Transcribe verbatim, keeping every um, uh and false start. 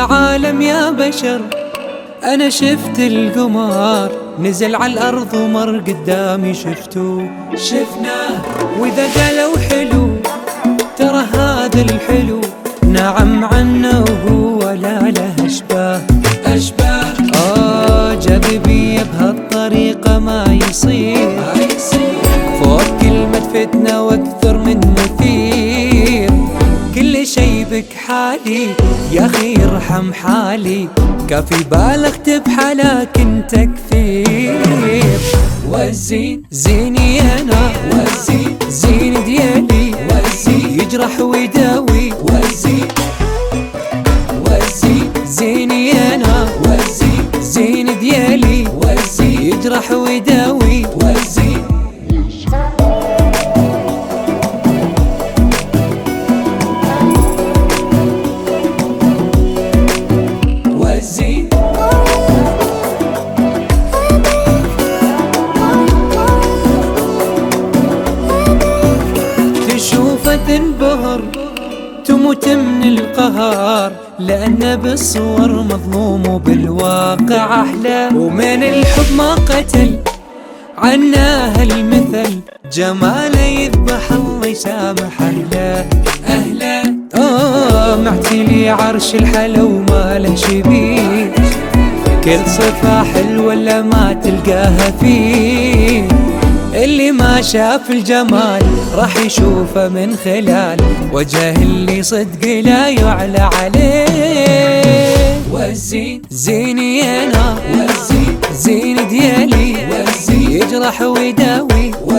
عالم يا بشر، أنا شفت القمر نزل على الأرض ومر قدامي شفتو شفناه. وإذا قالوا حلو ترى هذا الحلو نعم عنه وهو لا له أشباه أشباه. آه جاذبية بهالطريقة ما يصير، فوق كلمة فتنة واكثر من مثير. كل شي بك حالي يا أخي ارحم حالي، كافي بالغت بحالك انت كثير. والزين زيني انا والزين زين ديالي والزين يجرح ويداوي والزين والزين زيني انا والزين زين ديالي والزين يجرح ويداوي والزين. تشوفه تنبهر تموت من القهر، لأنه بالصور مظلوم وبالواقع أحلى. ومن الحب ما قتل عناه المثل، جماله يذبح الله يسامح أهله أهله. آه معتلي عرش الحلا وما له شبيه، كل صفة حلوة إلا ما تلقاها فيه. اللي ما شاف الجمال راح يشوفه من خلال وجه اللي صدق لا يعلى عليه. والزين زيني انا والزين زين ديالي والزين يجرح ويداوي.